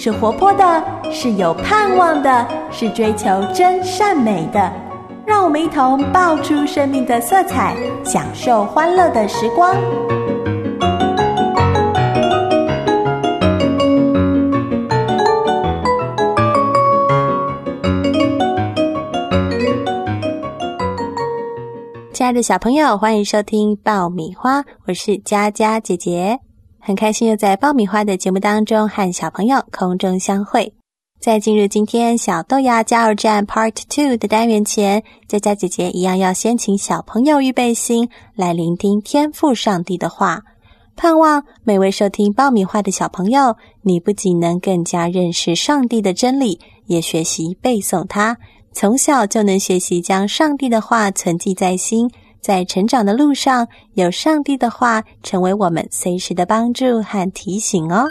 是活泼的，是有盼望的，是追求真善美的。让我们一同爆出生命的色彩，享受欢乐的时光。亲爱的小朋友，欢迎收听爆米花，我是佳佳姐姐。很开心又在爆米花的节目当中和小朋友空中相会。在进入今天小豆芽加油站 Part 2的单元前，佳佳姐姐一样要先请小朋友预备心，来聆听天父上帝的话。盼望每位收听爆米花的小朋友，你不仅能更加认识上帝的真理，也学习背诵它，从小就能学习将上帝的话存记在心，在成长的路上，有上帝的话成为我们随时的帮助和提醒哦。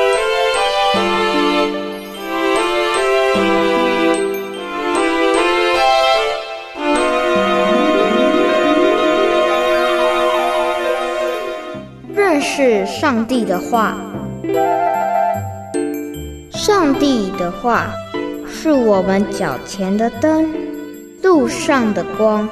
认识上帝的话。上帝的话是我们脚前的灯，路上的光。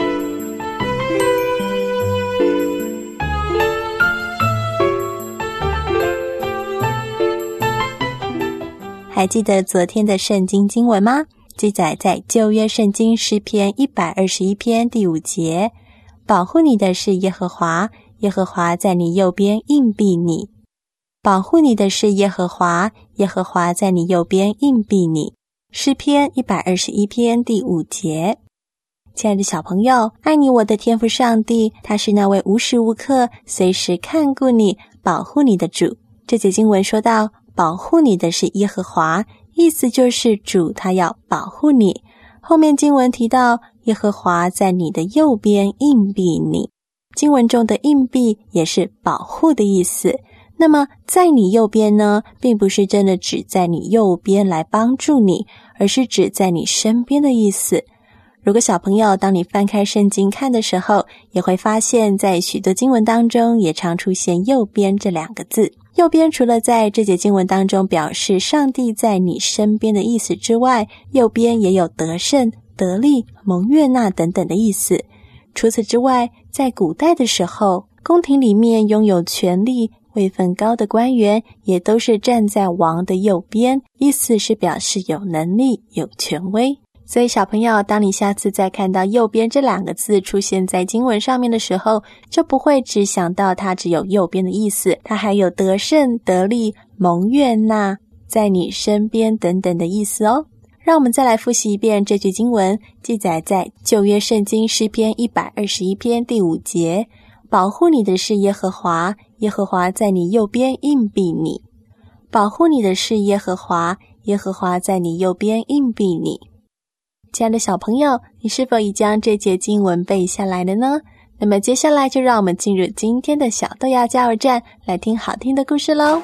还记得昨天的圣经经文吗？记载在旧约圣经诗篇121篇第5节，保护你的是耶和华，耶和华在你右边荫庇你。保护你的是耶和华，耶和华在你右边荫庇你。诗篇121篇第5节。亲爱的小朋友，爱你我的天父上帝，他是那位无时无刻随时看顾你保护你的主。这节经文说到保护你的是耶和华，意思就是主他要保护你。后面经文提到耶和华在你的右边荫庇你，经文中的荫庇也是保护的意思。那么在你右边呢，并不是真的指在你右边来帮助你，而是指在你身边的意思。如果小朋友当你翻开圣经看的时候，也会发现在许多经文当中也常出现右边这2个字。右边除了在这节经文当中表示上帝在你身边的意思之外，右边也有得胜、得力、蒙悦纳等等的意思。除此之外，在古代的时候，宫廷里面拥有权力、位分高的官员也都是站在王的右边，意思是表示有能力、有权威。所以小朋友，当你下次再看到右边这2个字出现在经文上面的时候，就不会只想到它只有右边的意思，它还有得胜、得力、蒙悦纳、在你身边等等的意思哦。让我们再来复习一遍这句经文，记载在旧约圣经诗篇121篇第5节，保护你的是耶和华，耶和华在你右边荫庇你。保护你的是耶和华，耶和华在你右边荫庇你。亲爱的小朋友，你是否已将这节经文背下来了呢？那么接下来就让我们进入今天的小豆芽加油站，来听好听的故事咯。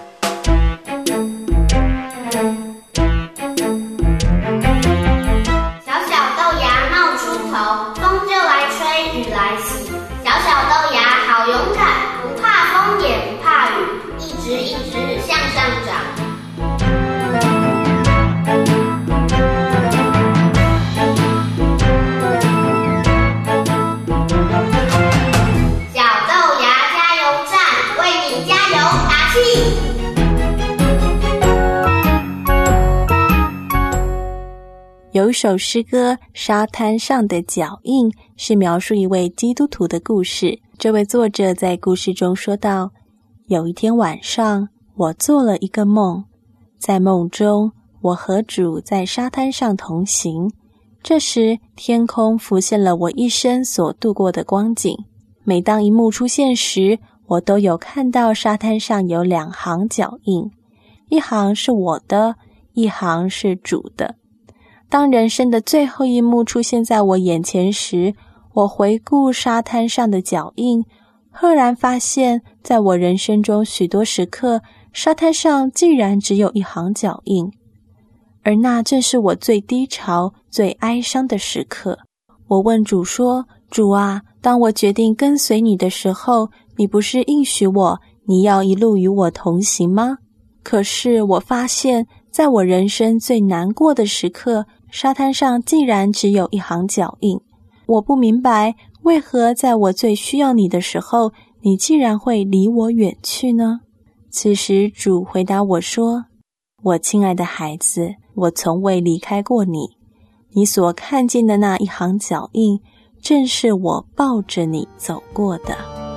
小小豆芽冒出头，风就来吹，雨来袭。小小豆芽好勇敢，不怕风也不怕雨，一直向上长。 有一首诗歌《沙滩上的脚印》，是描述一位基督徒的故事。这位作者在故事中说道，有一天晚上，我做了一个梦，在梦中，我和主在沙滩上同行。这时，天空浮现了我一生所度过的光景。每当一幕出现时，我都有看到沙滩上有2行脚印，一行是我的，一行是主的。当人生的最后一幕出现在我眼前时，我回顾沙滩上的脚印，赫然发现在我人生中许多时刻，沙滩上竟然只有1行脚印，而那正是我最低潮、最哀伤的时刻。我问主说，主啊，当我决定跟随你的时候，你不是应许我你要一路与我同行吗？可是我发现在我人生最难过的时刻，沙滩上竟然只有一行脚印。我不明白，为何在我最需要你的时候，你竟然会离我远去呢？此时主回答我说，我亲爱的孩子，我从未离开过你。你所看见的那一行脚印，正是我抱着你走过的。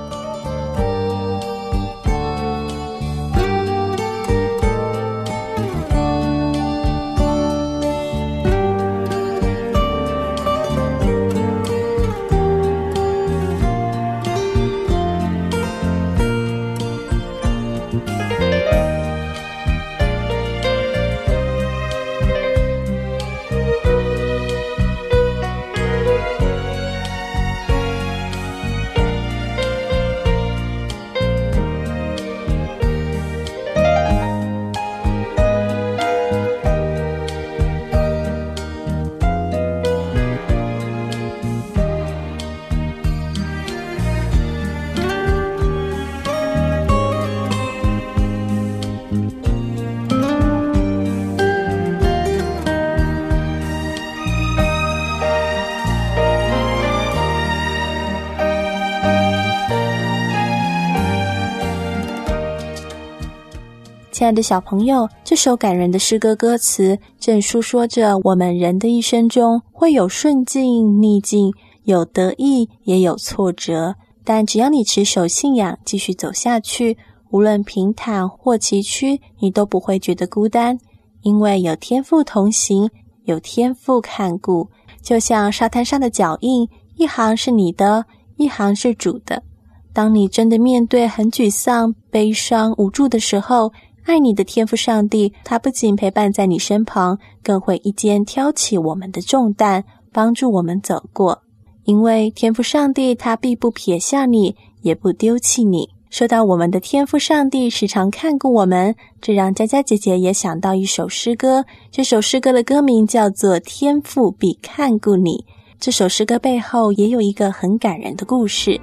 亲爱的小朋友，这首感人的诗歌歌词正述说着我们人的一生中会有顺境逆境，有得意也有挫折，但只要你持守信仰继续走下去，无论平坦或崎岖，你都不会觉得孤单，因为有天父同行，有天父看顾。就像沙滩上的脚印，一行是你的，一行是主的。当你真的面对很沮丧、悲伤、无助的时候，爱你的天父上帝，他不仅陪伴在你身旁，更会一肩挑起我们的重担，帮助我们走过。因为天父上帝他必不撇下你，也不丢弃你。说到我们的天父上帝时常看顾我们，这让佳佳姐姐也想到一首诗歌，这首诗歌的歌名叫做《天父必看顾你》。这首诗歌背后也有一个很感人的故事。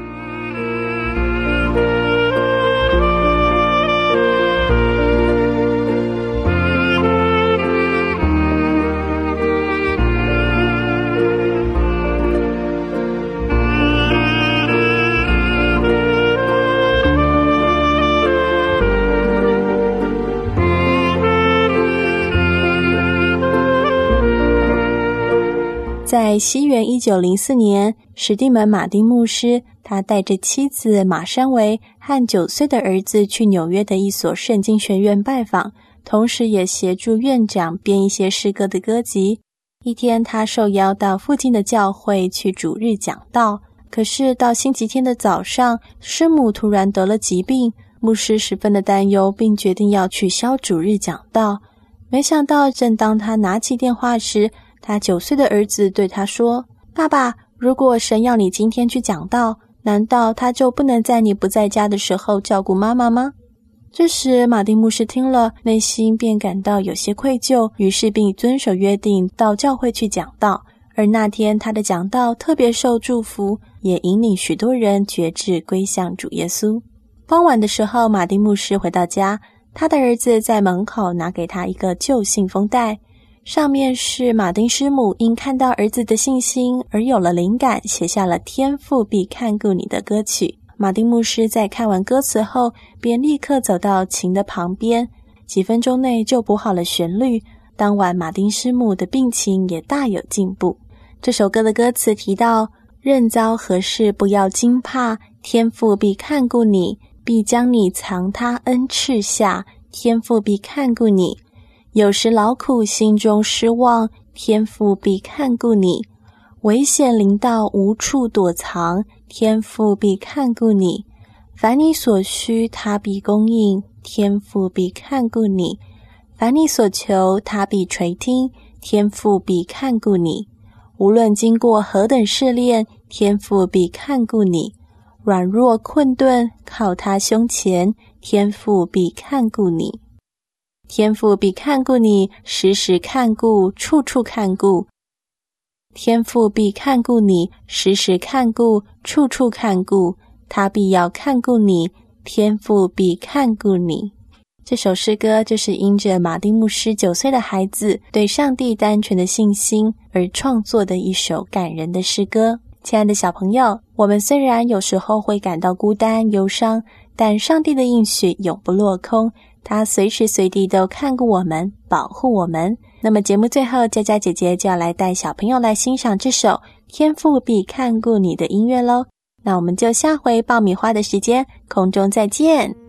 在西元1904年，史蒂门·马丁牧师他带着妻子马山维和9岁的儿子去纽约的一所圣经学院拜访，同时也协助院长编一些诗歌的歌集。一天，他受邀到附近的教会去主日讲道，可是到星期天的早上，师母突然得了疾病，牧师十分的担忧，并决定要取消主日讲道。没想到，正当他拿起电话时，他9岁的儿子对他说，爸爸，如果神要你今天去讲道，难道他就不能在你不在家的时候照顾妈妈吗？这时马丁牧师听了，内心便感到有些愧疚，于是并遵守约定到教会去讲道。而那天他的讲道特别受祝福，也引领许多人决志归向主耶稣。傍晚的时候，马丁牧师回到家，他的儿子在门口拿给他一个旧信封袋，上面是马丁师母因看到儿子的信心而有了灵感，写下了天父必看顾你的歌曲。马丁牧师在看完歌词后，便立刻走到琴的旁边，几分钟内就补好了旋律。当晚马丁师母的病情也大有进步。这首歌的歌词提到，任遭何事不要惊怕，天父必看顾你，必将你藏他恩赐下，天父必看顾你。有时劳苦心中失望，天父必看顾你；危险临到无处躲藏，天父必看顾你；凡你所需他必供应，天父必看顾你；凡你所求他必垂听，天父必看顾你。无论经过何等试炼，天父必看顾你；软弱困顿靠他胸前，天父必看顾你。天父必看顾你，时时看顾，处处看顾。天父必看顾你，时时看顾，处处看顾。他必要看顾你，天父必看顾你。 这首诗歌就是因着马丁牧师9岁的孩子对上帝单纯的信心而创作的一首感人的诗歌。亲爱的小朋友，我们虽然有时候会感到孤单忧伤，但上帝的应许永不落空，他随时随地都看顾我们，保护我们。那么节目最后，佳佳姐姐就要来带小朋友来欣赏这首天父必看顾你的音乐咯。那我们就下回爆米花的时间空中再见。